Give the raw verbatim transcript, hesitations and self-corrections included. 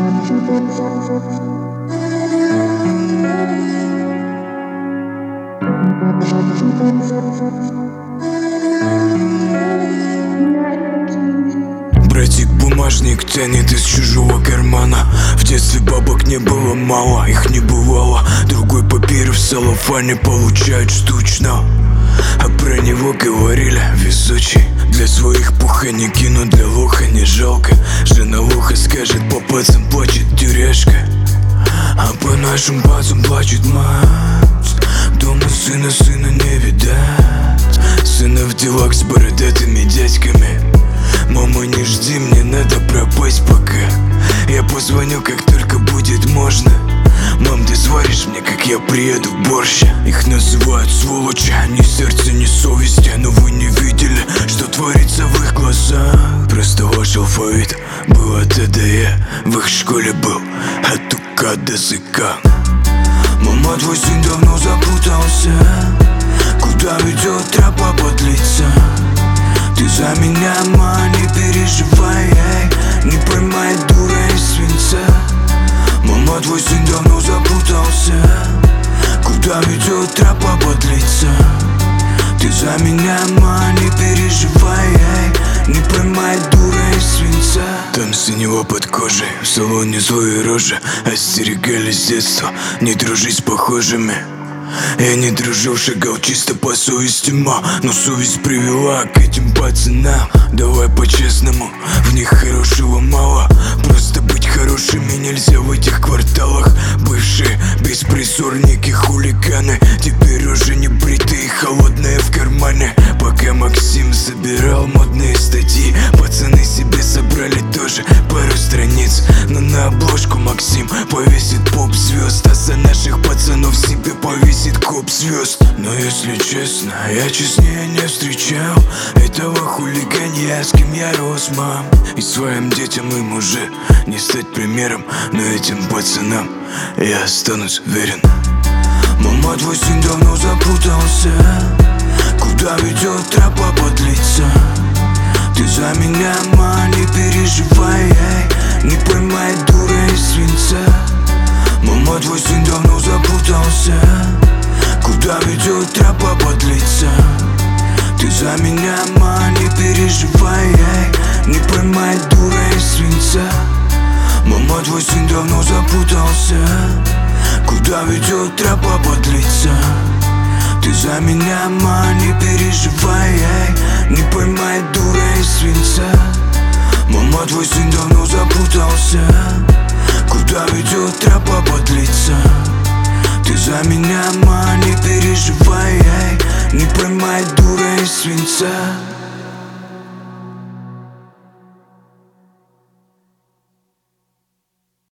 Братик-бумажник тянет из чужого кармана. В детстве бабок не было мало, их не бывало. Другой папир в целлофане получают штучно. А про него говорили везучий. Для своих пуха не кину, для лоха не жалко. Жена лоха скажет, по пацам плачет тюряшка. А по нашим пацам плачет мать. Дома сына, сына не видать. Сына в делах с бородатыми дядьками. Мама, не жди, мне надо пропасть пока. Я позвоню, как только будет можно. Мам, ты сваришь мне, как я приеду, борщ. Их называют сволочи, ни сердца, ни совести. Но вы не видели, что творится в их глазах. Просто ваш алфавит был от А до Я. В их школе был от УК до ЗК. Мама, твой сын давно запутался. Куда ведет тропа подлиться? Ты за меня, ма, не переживай, эй. Не поймай, дура из свинца. Мама, твой сын давно запутался. Куда ведет тропа подлиться? Ты за меня, ма, не переживай, эй. Не поймай, дура из свинца. Там синего под кожей, в салоне злые рожи. Остерегались с детства не дружить с похожими. Я не дружил, шагал чисто по совести, ма. Но совесть привела к этим пацанам. Давай по-честному, в них хорошего мало. Просто быть хорошими нельзя в этих кварталах. Бывшие беспризорники, хулиганы. Теперь уже не бритые, холодные в кармане. Пока Максим собирал модные статьи, пацаны себе собрали тоже пару страниц. Но на обложку Максим повесит поп-звезд, а за наших пацанов себе повесит коп звезд. Но если честно, я честнее не встречал этого хулиганья, с кем я рос, мам. И своим детям им уже не стать примером, но этим пацанам я останусь верен. Мама, твой сын давно запутался. Куда ведет тропа подлиться? Ты за меня, ма, не переживай, эй. Не поймай, дура из свинца. Мама, твой сын давно запутался. Куда ведет тропа подлиться? Ты за меня, ма, не переживай, эй. Не поймай, дура из свинца. Мама, твой сын давно запутался. Куда ведет тропа подлиться? Ты за меня, ма, не переживай, эй. Не поймай, дура из свинца. Мама, твой сын давно запутался. Куда ведет тропа подлиться? Ты за меня, ма, не переживай, эй. Не поймай, дура из свинца.